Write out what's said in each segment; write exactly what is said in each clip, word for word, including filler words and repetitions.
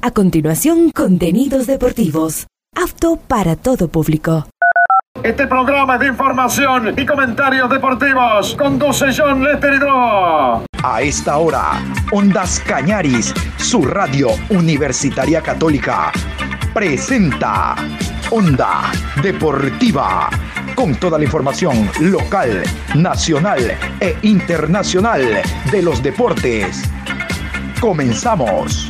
A continuación, contenidos deportivos. Apto para todo público. Este programa es de información y comentarios deportivos. Conduce John Lester Hidro. A esta hora, Ondas Cañaris, su radio universitaria católica, presenta Onda Deportiva, con toda la información local, nacional e internacional de los deportes. Comenzamos.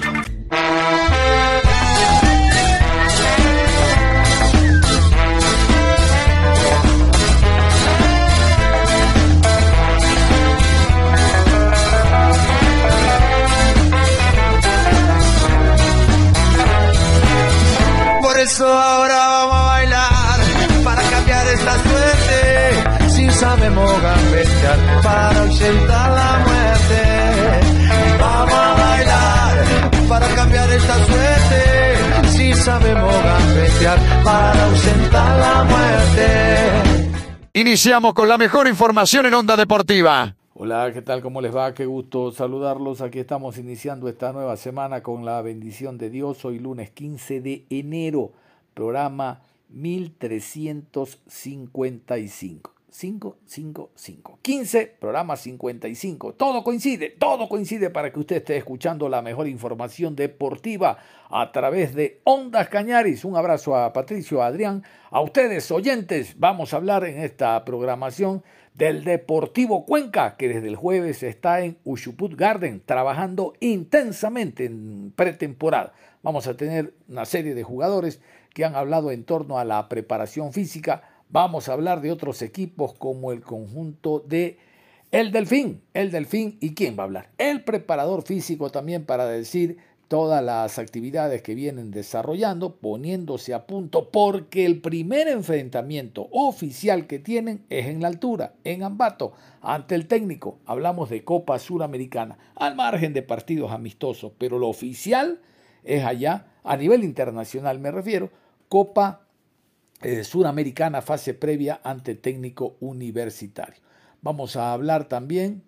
Por eso ahora vamos a bailar para cambiar esta suerte. Si sabemos gambetear para ausentar la muerte. Vamos a bailar para cambiar esta suerte. Si sabemos gambetear para ausentar la muerte. Iniciamos con la mejor información en Onda Deportiva. Hola, ¿qué tal? ¿Cómo les va? Qué gusto saludarlos. Aquí estamos iniciando esta nueva semana con la bendición de Dios. Hoy lunes quince de enero, programa mil trescientos cincuenta y cinco. cinco, cinco, cinco. quince, programa cincuenta y cinco. Todo coincide, todo coincide para que usted esté escuchando la mejor información deportiva a través de Ondas Cañaris. Un abrazo a Patricio, a Adrián, a ustedes oyentes. Vamos a hablar en esta programación del Deportivo Cuenca, que desde el jueves está en Ushuput Garden, trabajando intensamente en pretemporada. Vamos a tener una serie de jugadores que han hablado en torno a la preparación física. Vamos a hablar de otros equipos como el conjunto de El Delfín. El Delfín, ¿y quién va a hablar? El preparador físico también, para decir todas las actividades que vienen desarrollando, poniéndose a punto, porque el primer enfrentamiento oficial que tienen es en la altura, en Ambato, ante el técnico. Hablamos de Copa Suramericana, al margen de partidos amistosos, pero lo oficial es allá, a nivel internacional me refiero, Copa eh, Suramericana, fase previa ante técnico universitario. Vamos a hablar también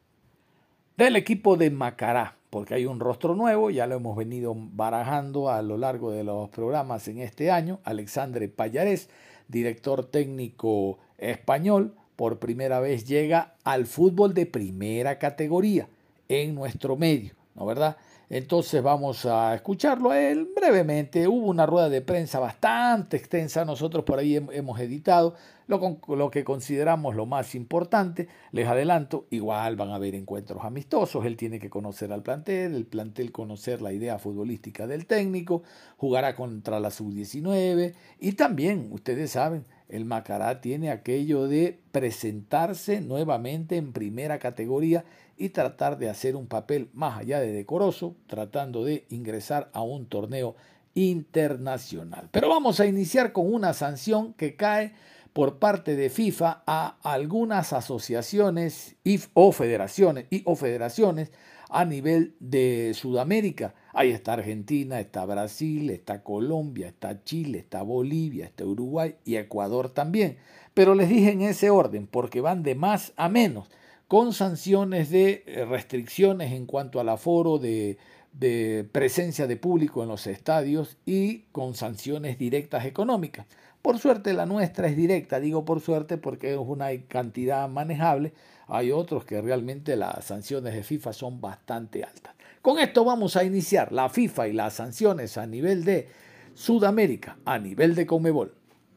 del equipo de Macará, porque hay un rostro nuevo, ya lo hemos venido barajando a lo largo de los programas en este año. Alexandre Pallares, director técnico español, por primera vez llega al fútbol de primera categoría en nuestro medio, ¿no verdad? Entonces vamos a escucharlo a él brevemente. Hubo una rueda de prensa bastante extensa, nosotros por ahí hemos editado lo, lo que consideramos lo más importante. Les adelanto, igual van a haber encuentros amistosos, él tiene que conocer al plantel, el plantel conocer la idea futbolística del técnico, jugará contra la sub diecinueve y también, ustedes saben, el Macará tiene aquello de presentarse nuevamente en primera categoría y tratar de hacer un papel más allá de decoroso, tratando de ingresar a un torneo internacional. Pero vamos a iniciar con una sanción que cae por parte de FIFA a algunas asociaciones y, o federaciones y o federaciones a nivel de Sudamérica. Ahí está Argentina, está Brasil, está Colombia, está Chile, está Bolivia, está Uruguay y Ecuador también. Pero les dije en ese orden porque van de más a menos, con sanciones de restricciones en cuanto al aforo de, de presencia de público en los estadios y con sanciones directas económicas. Por suerte la nuestra es directa, digo por suerte porque es una cantidad manejable. Hay otros que realmente las sanciones de FIFA son bastante altas. Con esto vamos a iniciar la FIFA y las sanciones a nivel de Sudamérica, a nivel de Conmebol.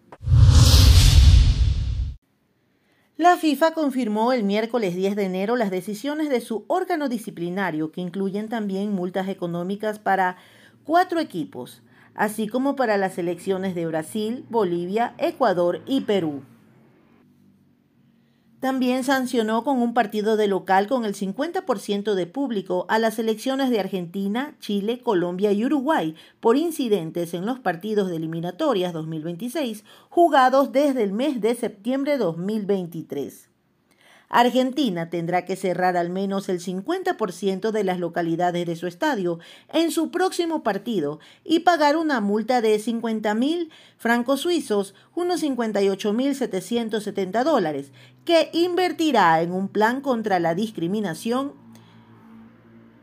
La FIFA confirmó el miércoles diez de enero las decisiones de su órgano disciplinario, que incluyen también multas económicas para cuatro equipos, así como para las selecciones de Brasil, Bolivia, Ecuador y Perú. También sancionó con un partido de local con el cincuenta por ciento de público a las selecciones de Argentina, Chile, Colombia y Uruguay por incidentes en los partidos de eliminatorias dos mil veintiséis jugados desde el mes de septiembre de dos mil veintitrés. Argentina tendrá que cerrar al menos el cincuenta por ciento de las localidades de su estadio en su próximo partido y pagar una multa de cincuenta mil francos suizos, unos cincuenta y ocho mil setecientos setenta dólares, que invertirá en un plan contra la discriminación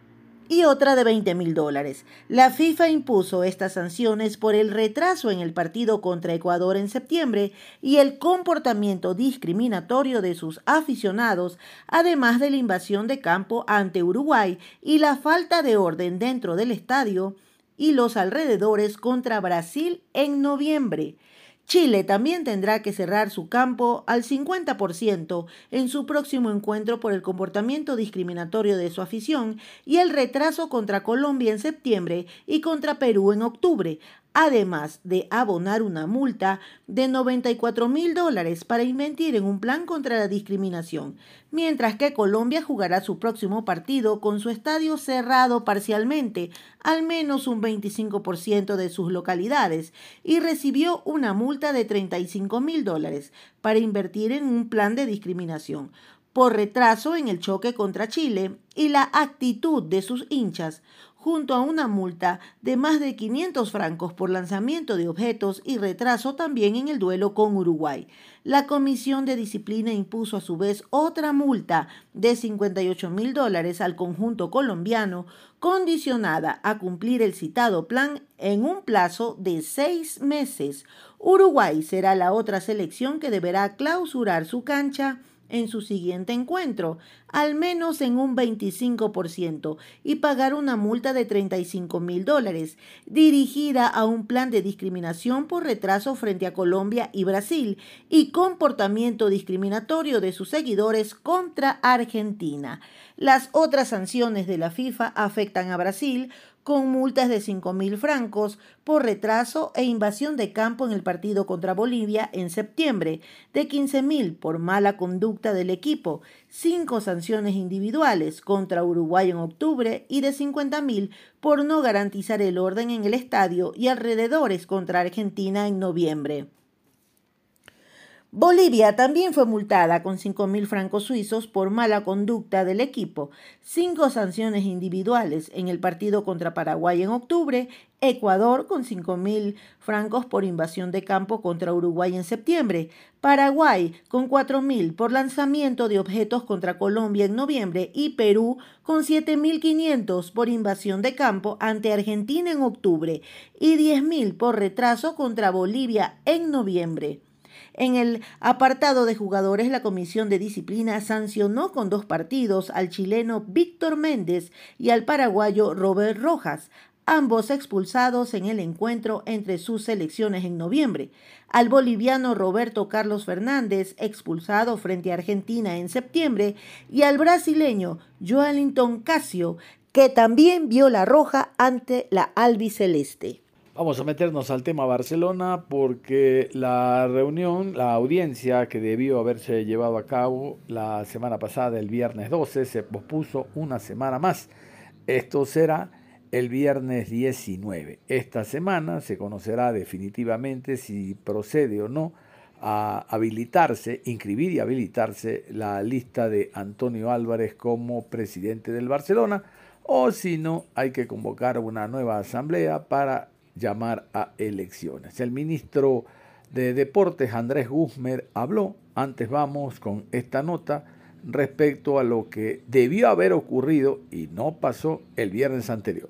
y otra de veinte mil dólares. La FIFA impuso estas sanciones por el retraso en el partido contra Ecuador en septiembre y el comportamiento discriminatorio de sus aficionados, además de la invasión de campo ante Uruguay y la falta de orden dentro del estadio y los alrededores contra Brasil en noviembre. Chile también tendrá que cerrar su campo al cincuenta por ciento en su próximo encuentro por el comportamiento discriminatorio de su afición y el retraso contra Colombia en septiembre y contra Perú en octubre, además de abonar una multa de noventa y cuatro mil dólares para invertir en un plan contra la discriminación, mientras que Colombia jugará su próximo partido con su estadio cerrado parcialmente, al menos un veinticinco por ciento de sus localidades, y recibió una multa de treinta y cinco mil dólares para invertir en un plan de discriminación por retraso en el choque contra Chile y la actitud de sus hinchas, junto a una multa de más de quinientos francos por lanzamiento de objetos y retraso también en el duelo con Uruguay. La Comisión de Disciplina impuso a su vez otra multa de cincuenta y ocho mil dólares al conjunto colombiano, condicionada a cumplir el citado plan en un plazo de seis meses. Uruguay será la otra selección que deberá clausurar su cancha en su siguiente encuentro, al menos en un veinticinco por ciento, y pagar una multa de treinta y cinco mil dólares, dirigida a un plan de discriminación por retraso frente a Colombia y Brasil, y comportamiento discriminatorio de sus seguidores contra Argentina. Las otras sanciones de la FIFA afectan a Brasil, con multas de cinco mil francos por retraso e invasión de campo en el partido contra Bolivia en septiembre, de quince mil por mala conducta del equipo, cinco sanciones individuales contra Uruguay en octubre y de cincuenta mil por no garantizar el orden en el estadio y alrededores contra Argentina en noviembre. Bolivia también fue multada con cinco mil francos suizos por mala conducta del equipo, cinco sanciones individuales en el partido contra Paraguay en octubre, Ecuador con cinco mil francos por invasión de campo contra Uruguay en septiembre, Paraguay con cuatro mil por lanzamiento de objetos contra Colombia en noviembre y Perú con siete mil quinientos por invasión de campo ante Argentina en octubre y diez mil por retraso contra Bolivia en noviembre. En el apartado de jugadores, la Comisión de Disciplina sancionó con dos partidos al chileno Víctor Méndez y al paraguayo Robert Rojas, ambos expulsados en el encuentro entre sus selecciones en noviembre. Al boliviano Roberto Carlos Fernández, expulsado frente a Argentina en septiembre, y al brasileño Joelinton Casio, que también vio la roja ante la albiceleste. Vamos a meternos al tema Barcelona porque la reunión, la audiencia que debió haberse llevado a cabo la semana pasada, el viernes doce, se pospuso una semana más. Esto será el viernes diecinueve. Esta semana se conocerá definitivamente si procede o no a habilitarse, inscribir y habilitarse la lista de Antonio Álvarez como presidente del Barcelona, o si no, hay que convocar una nueva asamblea para llamar a elecciones. El ministro de Deportes, Andrés Guzmán, habló. Antes vamos con esta nota respecto a lo que debió haber ocurrido y no pasó el viernes anterior.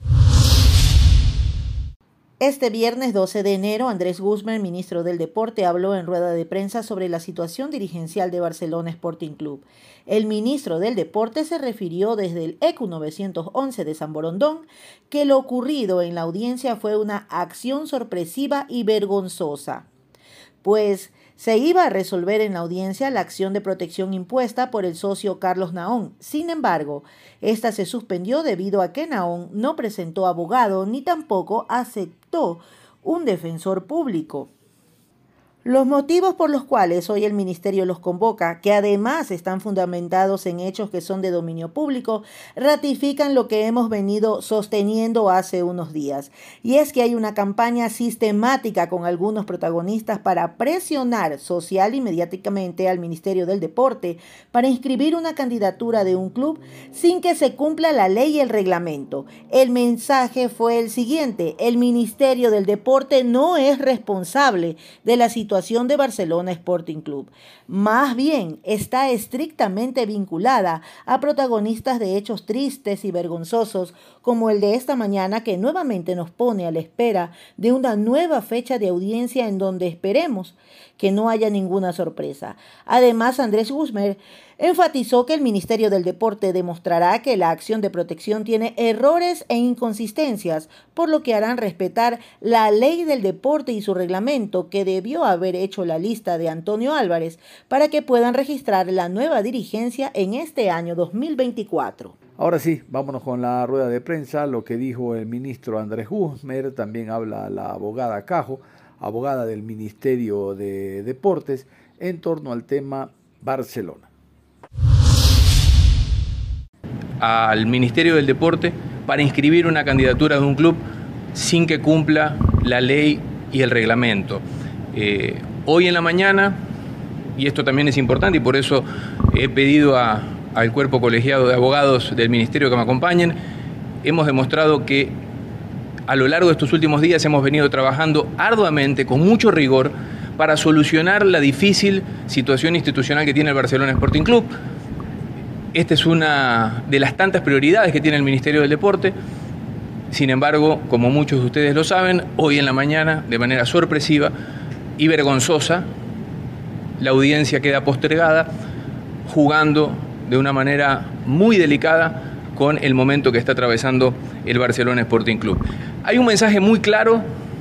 Este viernes doce de enero, Andrés Guzmán, ministro del Deporte, habló en rueda de prensa sobre la situación dirigencial de Barcelona Sporting Club. El ministro del Deporte se refirió desde el E C U novecientos once de San Borondón que lo ocurrido en la audiencia fue una acción sorpresiva y vergonzosa, pues se iba a resolver en la audiencia la acción de protección impuesta por el socio Carlos Naón. Sin embargo, esta se suspendió debido a que Naón no presentó abogado ni tampoco aceptó un defensor público. Los motivos por los cuales hoy el Ministerio los convoca, que además están fundamentados en hechos que son de dominio público, ratifican lo que hemos venido sosteniendo hace unos días. Y es que hay una campaña sistemática con algunos protagonistas para presionar social y mediáticamente al Ministerio del Deporte para inscribir una candidatura de un club sin que se cumpla la ley y el reglamento. El mensaje fue el siguiente: el Ministerio del Deporte no es responsable de la situación situación de Barcelona Sporting Club. Más bien, está estrictamente vinculada a protagonistas de hechos tristes y vergonzosos como el de esta mañana, que nuevamente nos pone a la espera de una nueva fecha de audiencia en donde esperemos que no haya ninguna sorpresa. Además, Andrés Guzmán enfatizó que el Ministerio del Deporte demostrará que la acción de protección tiene errores e inconsistencias, por lo que harán respetar la ley del deporte y su reglamento, que debió haber hecho la lista de Antonio Álvarez para que puedan registrar la nueva dirigencia en este año dos mil veinticuatro. Ahora sí, vámonos con la rueda de prensa, lo que dijo el ministro Andrés Guzmán. También habla la abogada Cajo, abogada del Ministerio de Deportes, en torno al tema Barcelona. Al Ministerio del Deporte para inscribir una candidatura de un club sin que cumpla la ley y el reglamento. Eh, hoy en la mañana, y esto también es importante y por eso he pedido a, al cuerpo colegiado de abogados del Ministerio que me acompañen, hemos demostrado que a lo largo de estos últimos días hemos venido trabajando arduamente, con mucho rigor, para solucionar la difícil situación institucional que tiene el Barcelona Sporting Club. Esta es una de las tantas prioridades que tiene el Ministerio del Deporte. Sin embargo, como muchos de ustedes lo saben, hoy en la mañana, de manera sorpresiva y vergonzosa, la audiencia queda postergada, jugando de una manera muy delicada con el momento que está atravesando el Barcelona Sporting Club. Hay un mensaje muy claro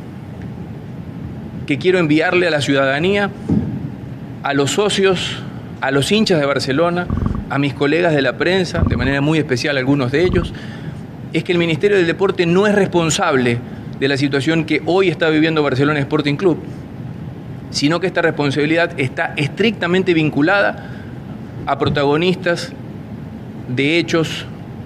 que quiero enviarle a la ciudadanía, a los socios, a los hinchas de Barcelona, a mis colegas de la prensa, de manera muy especial algunos de ellos, es que el Ministerio del Deporte no es responsable de la situación que hoy está viviendo Barcelona Sporting Club, sino que esta responsabilidad está estrictamente vinculada a protagonistas de hechos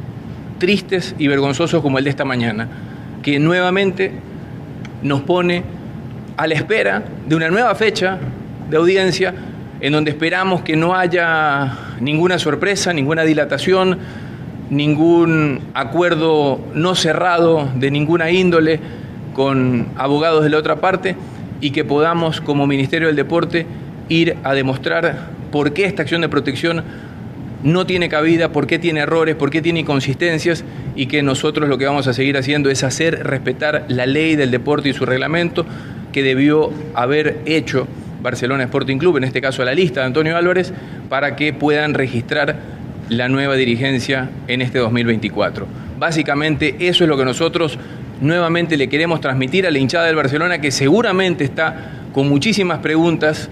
tristes y vergonzosos como el de esta mañana, que nuevamente nos pone a la espera de una nueva fecha de audiencia en donde esperamos que no haya ninguna sorpresa, ninguna dilatación, ningún acuerdo no cerrado de ninguna índole con abogados de la otra parte, y que podamos, como Ministerio del Deporte, ir a demostrar por qué esta acción de protección no tiene cabida, por qué tiene errores, por qué tiene inconsistencias, y que nosotros lo que vamos a seguir haciendo es hacer respetar la ley del deporte y su reglamento que debió haber hecho Barcelona Sporting Club, en este caso a la lista de Antonio Álvarez, para que puedan registrar la nueva dirigencia en este dos mil veinticuatro. Básicamente eso es lo que nosotros nuevamente le queremos transmitir a la hinchada del Barcelona, que seguramente está con muchísimas preguntas,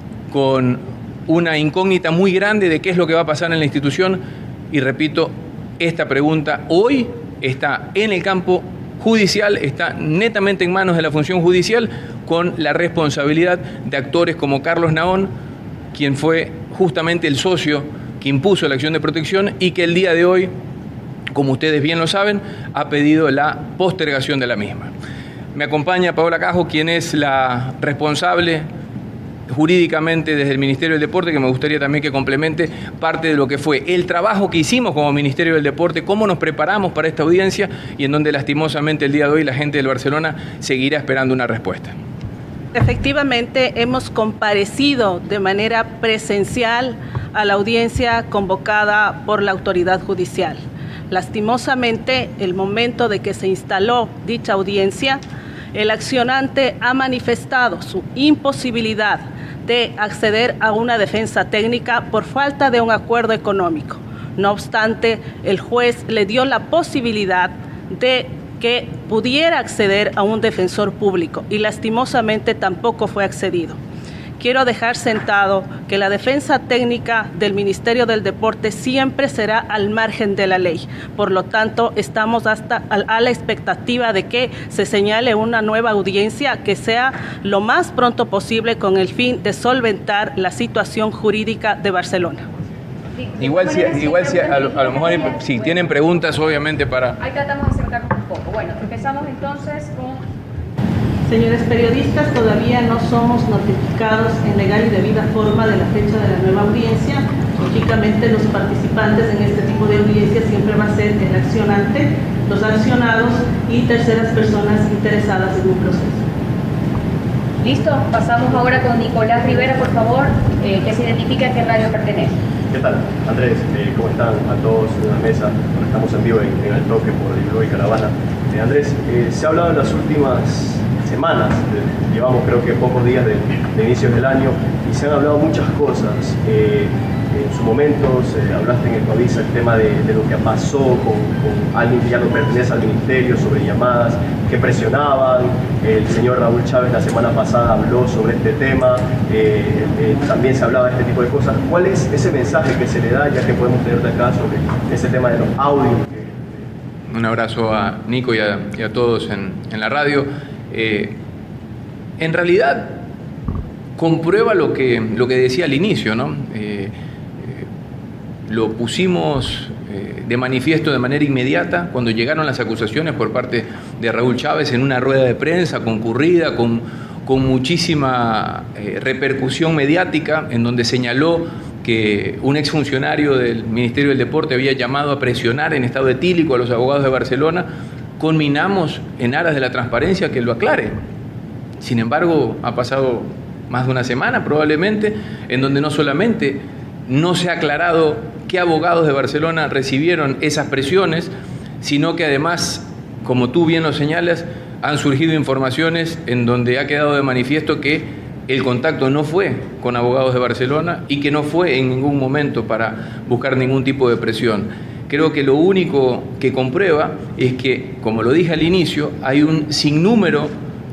con una incógnita muy grande de qué es lo que va a pasar en la institución, y repito, esta pregunta hoy está en el campo judicial, está netamente en manos de la función judicial, con la responsabilidad de actores como Carlos Naón, quien fue justamente el socio que impuso la acción de protección y que el día de hoy, como ustedes bien lo saben, ha pedido la postergación de la misma. Me acompaña Paola Cajo, quien es la responsable jurídicamente desde el Ministerio del Deporte, que me gustaría también que complemente parte de lo que fue el trabajo que hicimos como Ministerio del Deporte, cómo nos preparamos para esta audiencia y en donde lastimosamente el día de hoy la gente del Barcelona seguirá esperando una respuesta. Efectivamente, hemos comparecido de manera presencial a la audiencia convocada por la autoridad judicial. Lastimosamente, el momento de que se instaló dicha audiencia, el accionante ha manifestado su imposibilidad de acceder a una defensa técnica por falta de un acuerdo económico. No obstante, el juez le dio la posibilidad de que pudiera acceder a un defensor público y lastimosamente tampoco fue accedido. Quiero dejar sentado que la defensa técnica del Ministerio del Deporte siempre será al margen de la ley. Por lo tanto, estamos hasta a la expectativa de que se señale una nueva audiencia que sea lo más pronto posible con el fin de solventar la situación jurídica de Barcelona. Igual si, igual si a, lo, a lo mejor si tienen preguntas, obviamente para... Ahí tratamos de acercarnos un poco. Bueno, empezamos entonces con... Señores periodistas, todavía no somos notificados en legal y debida forma de la fecha de la nueva audiencia. Lógicamente, los participantes en este tipo de audiencia siempre va a ser el accionante, los accionados y terceras personas interesadas en un proceso. Listo, pasamos ahora con Nicolás Rivera, por favor, eh, que se identifique a qué radio pertenece. ¿Qué tal? Andrés, eh, ¿cómo están a todos en la mesa? Bueno, estamos en vivo en, en El Toque por Bilbao y Caravana. Eh, Andrés, eh, se ha hablado en las últimas semanas, de, llevamos creo que pocos días de, de inicios del año, y se han hablado muchas cosas. Eh, en su momento eh, hablaste en el Codiza el tema de, de lo que pasó con, con alguien que ya no pertenece al ministerio, sobre llamadas que presionaban. El señor Raúl Chávez la semana pasada habló sobre este tema, eh, eh, también se hablaba de este tipo de cosas. ¿Cuál es ese mensaje que se le da, ya que podemos tener de acá, sobre ese tema de los audios? Un abrazo a Nico y a, y a todos en, en la radio. Eh, en realidad comprueba lo que, lo que decía al inicio, ¿no? Eh, Lo pusimos eh, de manifiesto de manera inmediata cuando llegaron las acusaciones por parte de Raúl Chávez en una rueda de prensa concurrida, con, con muchísima eh, repercusión mediática, en donde señaló que un exfuncionario del Ministerio del Deporte había llamado a presionar en estado etílico a los abogados de Barcelona. Conminamos en aras de la transparencia que lo aclare. Sin embargo, ha pasado más de una semana probablemente, en donde no solamente no se ha aclarado qué abogados de Barcelona recibieron esas presiones, sino que además, como tú bien lo señalas, han surgido informaciones en donde ha quedado de manifiesto que el contacto no fue con abogados de Barcelona y que no fue en ningún momento para buscar ningún tipo de presión. Creo que lo único que comprueba es que, como lo dije al inicio, hay un sinnúmero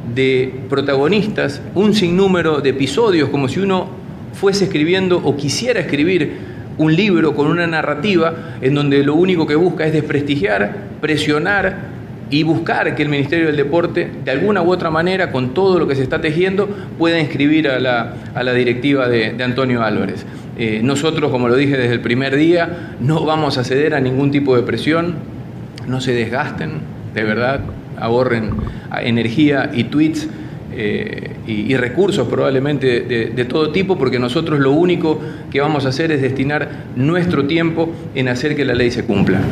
de protagonistas, un sinnúmero de episodios, como si uno fuese escribiendo o quisiera escribir un libro con una narrativa en donde lo único que busca es desprestigiar, presionar y buscar que el Ministerio del Deporte, de alguna u otra manera, con todo lo que se está tejiendo, pueda inscribir a la, a la directiva de, de Antonio Álvarez. Eh, nosotros, como lo dije desde el primer día, no vamos a ceder a ningún tipo de presión. No se desgasten, de verdad, ahorren energía y tweets Eh, y, y recursos probablemente de, de todo tipo, porque nosotros lo único que vamos a hacer es destinar nuestro tiempo en hacer que la ley se cumpla.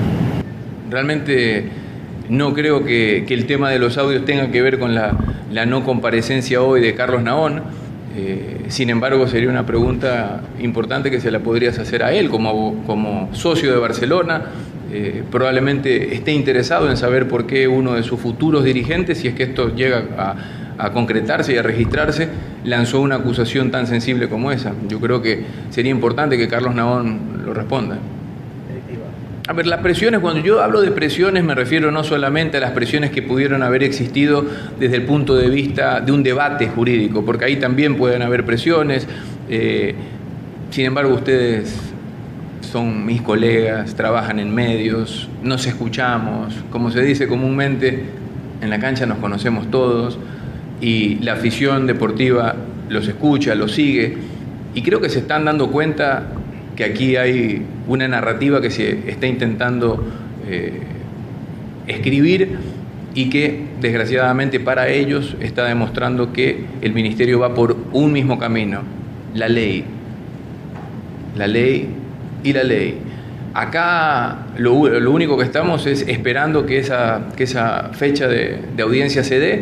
Realmente no creo que, que el tema de los audios tenga que ver con la, la no comparecencia hoy de Carlos Naón. Eh, sin embargo, sería una pregunta importante que se la podrías hacer a él como, como socio de Barcelona. Eh, probablemente esté interesado en saber por qué uno de sus futuros dirigentes, si es que esto llega a a concretarse y a registrarse, lanzó una acusación tan sensible como esa. Yo creo que sería importante que Carlos Naón lo responda. A ver, las presiones, cuando yo hablo de presiones me refiero no solamente a las presiones que pudieron haber existido desde el punto de vista de un debate jurídico, porque ahí también pueden haber presiones. Eh, sin embargo, ustedes son mis colegas, trabajan en medios, nos escuchamos, como se dice comúnmente, en la cancha nos conocemos todos, y la afición deportiva los escucha, los sigue, y creo que se están dando cuenta que aquí hay una narrativa que se está intentando eh, escribir y que desgraciadamente para ellos está demostrando que el ministerio va por un mismo camino: la ley, la ley y la ley. Acá lo, lo único que estamos es esperando que esa, que esa fecha de, de audiencia se dé.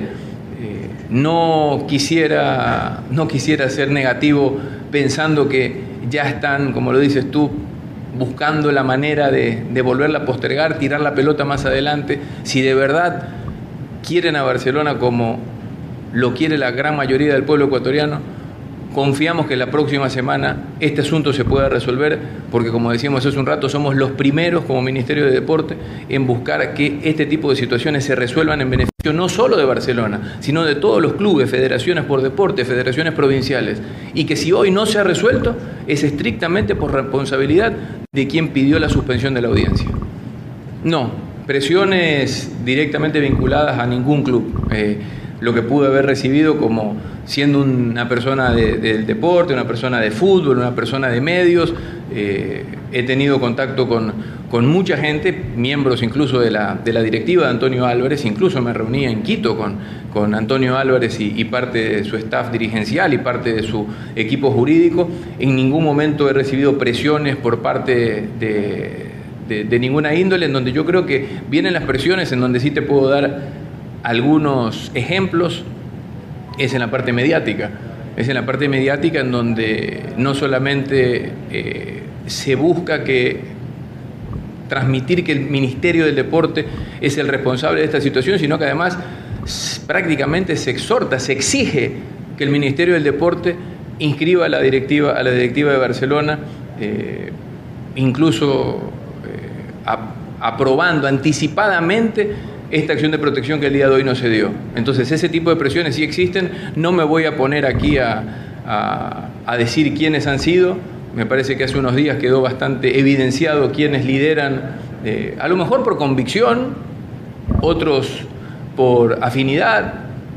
No quisiera, no quisiera ser negativo pensando que ya están, como lo dices tú, buscando la manera de, de volverla a postergar, tirar la pelota más adelante. Si de verdad quieren a Barcelona como lo quiere la gran mayoría del pueblo ecuatoriano, confiamos que la próxima semana este asunto se pueda resolver, porque como decíamos hace un rato, somos los primeros como Ministerio de Deporte en buscar que este tipo de situaciones se resuelvan en beneficio no solo de Barcelona, sino de todos los clubes, federaciones por deporte, federaciones provinciales, y que si hoy no se ha resuelto es estrictamente por responsabilidad de quien pidió la suspensión de la audiencia. No, presiones directamente vinculadas a ningún club. Eh, lo que pude haber recibido como siendo una persona de, del deporte, una persona de fútbol, una persona de medios, eh, he tenido contacto con, con mucha gente, miembros incluso de la, de la directiva de Antonio Álvarez, incluso me reunía en Quito con, con Antonio Álvarez y, y parte de su staff dirigencial y parte de su equipo jurídico. En ningún momento he recibido presiones por parte de, de, de ninguna índole, en donde yo creo que vienen las presiones, en donde sí te puedo dar algunos ejemplos es en la parte mediática. Es en la parte mediática en donde no solamente eh, se busca que transmitir que el Ministerio del Deporte es el responsable de esta situación, sino que además prácticamente se exhorta, se exige que el Ministerio del Deporte inscriba a la directiva, a la directiva de Barcelona, eh, incluso eh, a, aprobando anticipadamente esta acción de protección que el día de hoy no se dio. Entonces ese tipo de presiones sí existen. No me voy a poner aquí a, a, a decir quiénes han sido. Me parece que hace unos días quedó bastante evidenciado quiénes lideran, eh, a lo mejor por convicción, otros por afinidad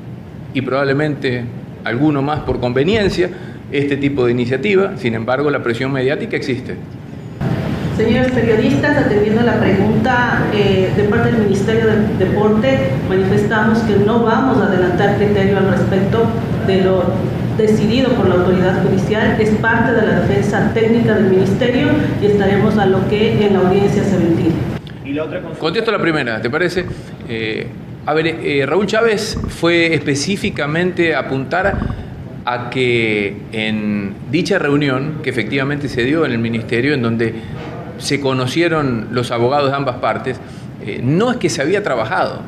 y probablemente alguno más por conveniencia, este tipo de iniciativa. Sin embargo, la presión mediática existe. Señores periodistas, atendiendo a la pregunta eh, de parte del Ministerio del Deporte, manifestamos que no vamos a adelantar criterio al respecto de lo decidido por la autoridad judicial. Es parte de la defensa técnica del Ministerio y estaremos a lo que en la audiencia se ventile. Y la otra consulta... Contesto la primera, ¿te parece? Eh, a ver, eh, Raúl Chávez fue específicamente a apuntar a que en dicha reunión, que efectivamente se dio en el Ministerio, en donde se conocieron los abogados de ambas partes, eh, no es que se había trabajado.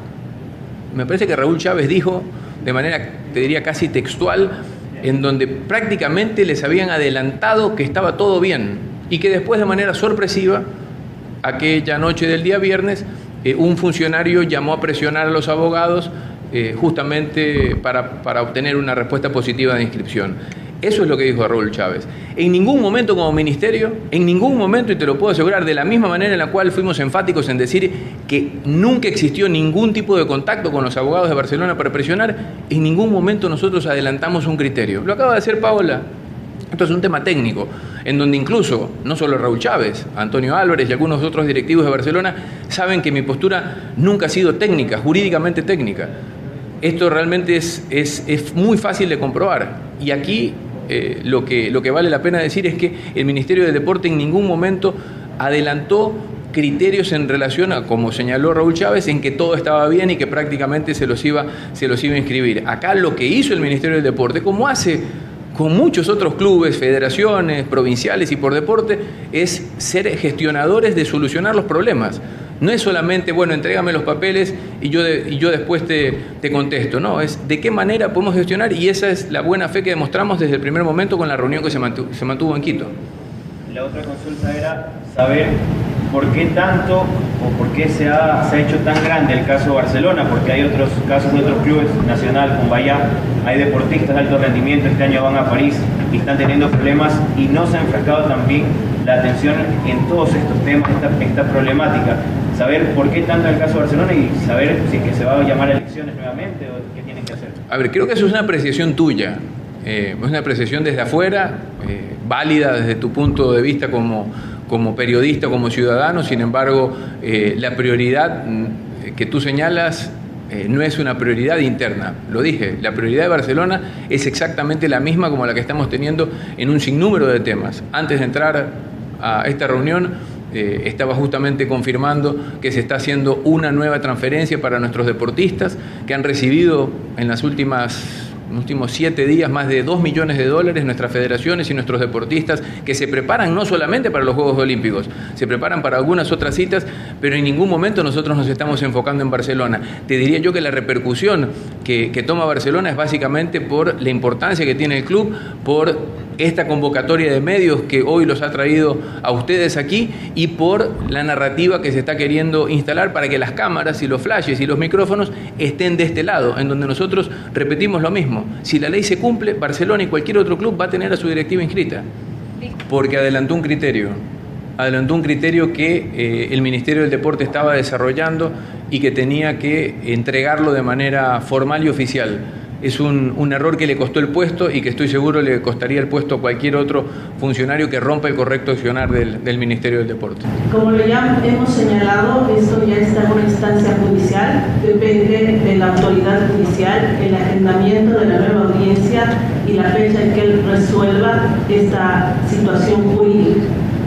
Me parece que Raúl Chávez dijo, de manera, te diría casi textual, en donde prácticamente les habían adelantado que estaba todo bien y que después, de manera sorpresiva, aquella noche del día viernes, eh, un funcionario llamó a presionar a los abogados eh, justamente para, para obtener una respuesta positiva de inscripción. Eso es lo que dijo Raúl Chávez. En ningún momento como ministerio, en ningún momento, y te lo puedo asegurar, de la misma manera en la cual fuimos enfáticos en decir que nunca existió ningún tipo de contacto con los abogados de Barcelona para presionar, en ningún momento nosotros adelantamos un criterio. Lo acaba de hacer Paola. Esto es un tema técnico, en donde incluso, no solo Raúl Chávez, Antonio Álvarez y algunos otros directivos de Barcelona saben que mi postura nunca ha sido técnica, jurídicamente técnica. Esto realmente es, es, es muy fácil de comprobar. Y aquí eh, lo, que, lo que vale la pena decir es que el Ministerio del Deporte en ningún momento adelantó criterios en relación a, como señaló Raúl Chávez, en que todo estaba bien y que prácticamente se los iba, se los iba a inscribir. Acá lo que hizo el Ministerio del Deporte, como hace con muchos otros clubes, federaciones, provinciales y por deporte, es ser gestionadores de solucionar los problemas. No es solamente, bueno, entrégame los papeles y yo, de, y yo después te, te contesto. No, es de qué manera podemos gestionar, y esa es la buena fe que demostramos desde el primer momento con la reunión que se mantuvo, se mantuvo en Quito. La otra consulta era saber por qué tanto o por qué se ha, se ha hecho tan grande el caso Barcelona, porque hay otros casos de otros clubes, Nacional, Cumbayá, hay deportistas de alto rendimiento, este año van a París y están teniendo problemas y no se ha enfrascado también la atención en todos estos temas, esta, esta problemática. Saber por qué tanto el caso Barcelona y saber si es que se va a llamar a elecciones nuevamente o qué tienen que hacer. A ver, creo que eso es una apreciación tuya, eh, es una apreciación desde afuera, eh, válida desde tu punto de vista como, como periodista, como ciudadano. Sin embargo, eh, la prioridad que tú señalas eh, no es una prioridad interna. Lo dije, la prioridad de Barcelona es exactamente la misma como la que estamos teniendo en un sinnúmero de temas. Antes de entrar a esta reunión, Eh, estaba justamente confirmando que se está haciendo una nueva transferencia para nuestros deportistas que han recibido en las últimas en los últimos siete días más de dos millones de dólares, nuestras federaciones y nuestros deportistas que se preparan no solamente para los Juegos Olímpicos, se preparan para algunas otras citas, pero en ningún momento nosotros nos estamos enfocando en Barcelona. Te diría yo que la repercusión que, que toma Barcelona es básicamente por la importancia que tiene el club, por esta convocatoria de medios que hoy los ha traído a ustedes aquí y por la narrativa que se está queriendo instalar para que las cámaras y los flashes y los micrófonos estén de este lado, en donde nosotros repetimos lo mismo. Si la ley se cumple, Barcelona y cualquier otro club va a tener a su directiva inscrita, porque adelantó un criterio, adelantó un criterio que eh, el Ministerio del Deporte estaba desarrollando y que tenía que entregarlo de manera formal y oficial. Es un, un error que le costó el puesto y que estoy seguro le costaría el puesto a cualquier otro funcionario que rompa el correcto accionar del, del Ministerio del Deporte. Como lo ya hemos señalado, esto ya está en una instancia judicial, depende de la autoridad judicial, el agendamiento de la nueva audiencia y la fecha en que él resuelva esta situación jurídica.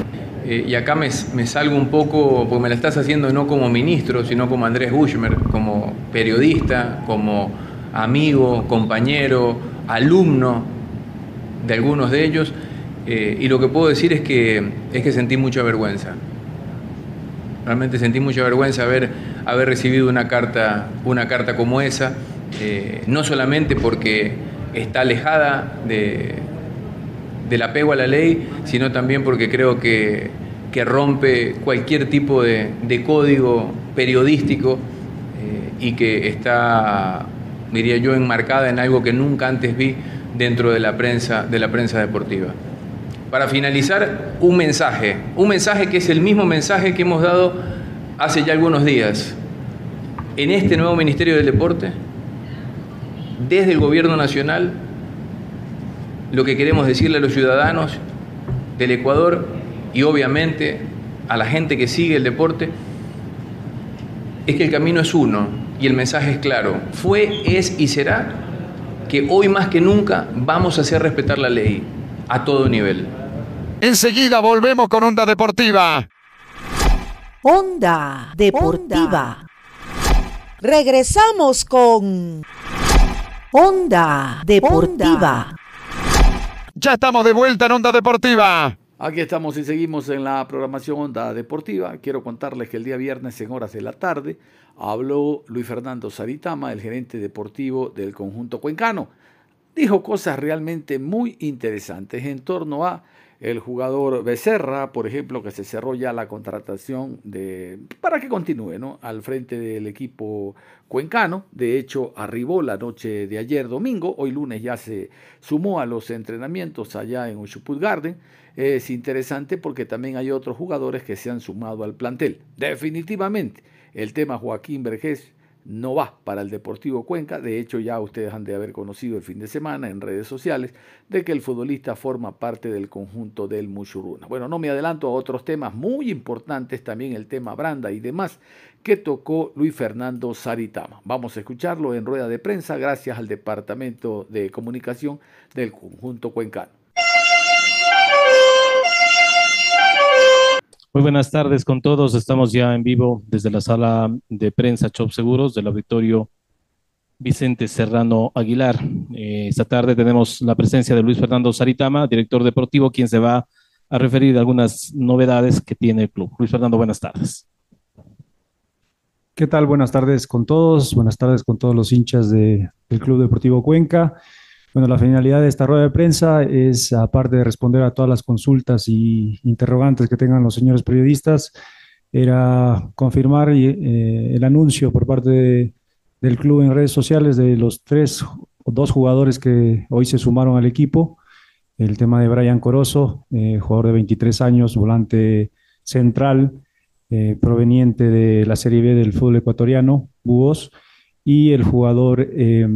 Eh, y acá me, me salgo un poco, porque me la estás haciendo no como ministro, sino como Andrés Uxmer, como periodista, como amigo, compañero, alumno de algunos de ellos, eh, y lo que puedo decir es que, es que sentí mucha vergüenza. Realmente sentí mucha vergüenza haber, haber recibido una carta, una carta como esa, eh, no solamente porque está alejada de, del apego a la ley, sino también porque creo que, que rompe cualquier tipo de, de código periodístico eh, y que está, diría yo, enmarcada en algo que nunca antes vi dentro de la prensa, de la prensa deportiva. Para finalizar, un mensaje, un mensaje que es el mismo mensaje que hemos dado hace ya algunos días. En este nuevo Ministerio del Deporte, desde el Gobierno Nacional, lo que queremos decirle a los ciudadanos del Ecuador y obviamente a la gente que sigue el deporte, es que el camino es uno y el mensaje es claro. Fue, es y será que hoy más que nunca vamos a hacer respetar la ley a todo nivel. Enseguida volvemos con Onda Deportiva. Onda Deportiva. Regresamos con Onda Deportiva. Ya estamos de vuelta en Onda Deportiva. Aquí estamos y seguimos en la programación Onda Deportiva. Quiero contarles que el día viernes en horas de la tarde habló Luis Fernando Saritama, el gerente deportivo del conjunto cuencano. Dijo cosas realmente muy interesantes en torno a el jugador Becerra, por ejemplo, que se cerró ya la contratación de para que continúe, ¿no?, al frente del equipo cuencano. De hecho, arribó la noche de ayer domingo, hoy lunes ya se sumó a los entrenamientos allá en Ushuput Garden. Es interesante porque también hay otros jugadores que se han sumado al plantel. Definitivamente, el tema Joaquín Vergés no va para el Deportivo Cuenca. De hecho, ya ustedes han de haber conocido el fin de semana en redes sociales de que el futbolista forma parte del conjunto del Mushuruna. Bueno, no me adelanto a otros temas muy importantes, también el tema Branda y demás, que tocó Luis Fernando Saritama. Vamos a escucharlo en rueda de prensa gracias al Departamento de Comunicación del conjunto cuencano. Muy buenas tardes con todos. Estamos ya en vivo desde la sala de prensa Chop Seguros del auditorio Vicente Serrano Aguilar. Eh, esta tarde tenemos la presencia de Luis Fernando Saritama, director deportivo, quien se va a referir a algunas novedades que tiene el club. Luis Fernando, buenas tardes. ¿Qué tal? Buenas tardes con todos. Buenas tardes con todos los hinchas de, del Club Deportivo Cuenca. Bueno, la finalidad de esta rueda de prensa es, aparte de responder a todas las consultas y interrogantes que tengan los señores periodistas, era confirmar eh, el anuncio por parte de, del club en redes sociales de los tres o dos jugadores que hoy se sumaron al equipo. El tema de Brian Corozo, eh, jugador de veintitrés años, volante central, eh, proveniente de la Serie B del fútbol ecuatoriano, Búhos, y el jugador eh,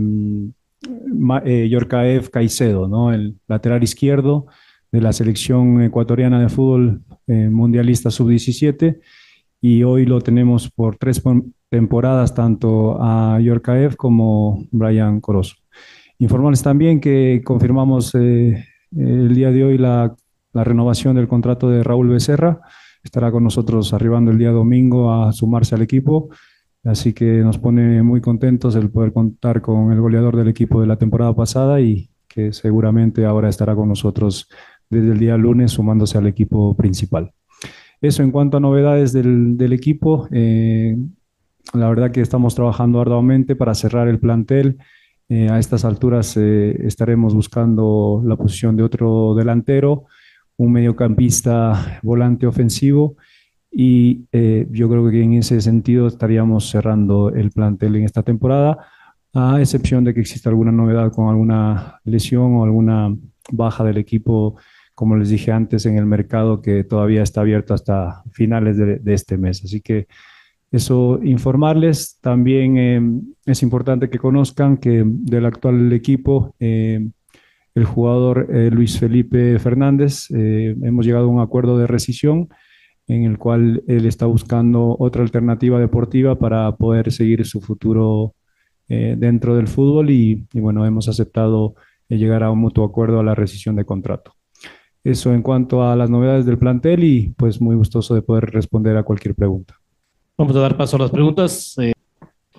Eh, Yorkaev Caicedo, ¿no?, el lateral izquierdo de la selección ecuatoriana de fútbol eh, mundialista sub diecisiete, y hoy lo tenemos por tres temporadas tanto a Yorkaev como Brian Corozo. Informarles también que confirmamos eh, el día de hoy la, la renovación del contrato de Raúl Becerra. Estará con nosotros arribando el día domingo a sumarse al equipo. Así que nos pone muy contentos el poder contar con el goleador del equipo de la temporada pasada y que seguramente ahora estará con nosotros desde el día lunes sumándose al equipo principal. Eso en cuanto a novedades del, del equipo. Eh, la verdad que estamos trabajando arduamente para cerrar el plantel. Eh, a estas alturas eh, estaremos buscando la posición de otro delantero, un mediocampista volante ofensivo. Y eh, yo creo que en ese sentido estaríamos cerrando el plantel en esta temporada, a excepción de que exista alguna novedad con alguna lesión o alguna baja del equipo, como les dije antes, en el mercado que todavía está abierto hasta finales de, de este mes. Así que eso, informarles. También eh, es importante que conozcan que del actual equipo, eh, el jugador eh, Luis Felipe Fernández, eh, hemos llegado a un acuerdo de rescisión en el cual él está buscando otra alternativa deportiva para poder seguir su futuro eh, dentro del fútbol y, y bueno, hemos aceptado eh, llegar a un mutuo acuerdo a la rescisión de contrato. Eso en cuanto a las novedades del plantel y pues muy gustoso de poder responder a cualquier pregunta. Vamos a dar paso a las preguntas. Eh...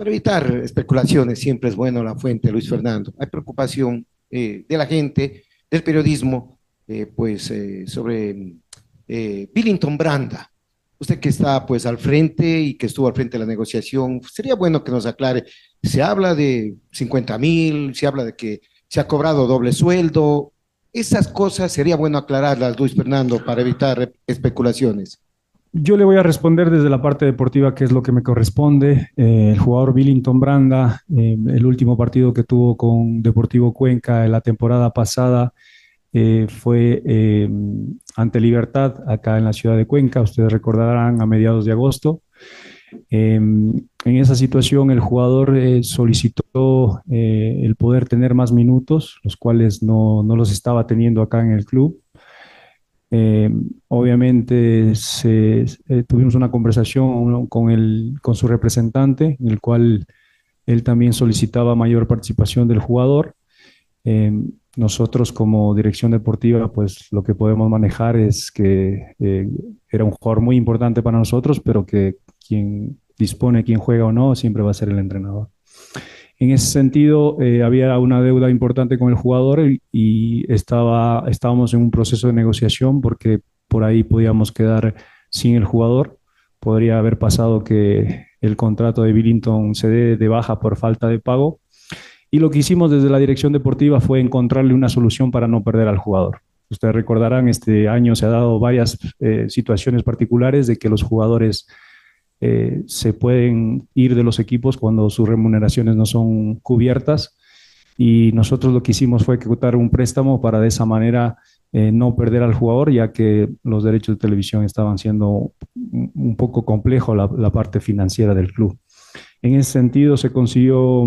Para evitar especulaciones, siempre es bueno la fuente, Luis Fernando. Hay preocupación eh, de la gente, del periodismo, eh, pues eh, sobre eh, Billington Branda. Usted que está pues al frente y que estuvo al frente de la negociación, sería bueno que nos aclare. Se habla de cincuenta mil, se habla de que se ha cobrado doble sueldo. Esas cosas sería bueno aclararlas, Luis Fernando, para evitar especulaciones. Yo le voy a responder desde la parte deportiva, que es lo que me corresponde. Eh, el jugador Billington Branda, eh, el último partido que tuvo con Deportivo Cuenca en la temporada pasada, eh, fue eh, ante Libertad, acá en la ciudad de Cuenca. Ustedes recordarán, a mediados de agosto. Eh, en esa situación, el jugador eh, solicitó eh, el poder tener más minutos, los cuales no, no los estaba teniendo acá en el club. Eh, obviamente se, eh, tuvimos una conversación con, el, con su representante, en el cual él también solicitaba mayor participación del jugador. Eh, nosotros como dirección deportiva, pues lo que podemos manejar es que eh, era un jugador muy importante para nosotros, pero que quien dispone, quien juega o no, siempre va a ser el entrenador. En ese sentido, eh, había una deuda importante con el jugador y, y estaba, estábamos en un proceso de negociación porque por ahí podíamos quedar sin el jugador. Podría haber pasado que el contrato de Billington se dé de baja por falta de pago. Y lo que hicimos desde la dirección deportiva fue encontrarle una solución para no perder al jugador. Ustedes recordarán, este año se ha dado varias eh, situaciones particulares de que los jugadores Eh, se pueden ir de los equipos cuando sus remuneraciones no son cubiertas, y nosotros lo que hicimos fue ejecutar un préstamo para de esa manera eh, no perder al jugador, ya que los derechos de televisión estaban siendo un poco complejo la, la parte financiera del club. En ese sentido se consiguió,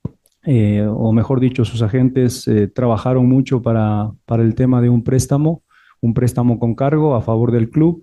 eh, o mejor dicho, sus agentes eh, trabajaron mucho para, para el tema de un préstamo, un préstamo con cargo a favor del club.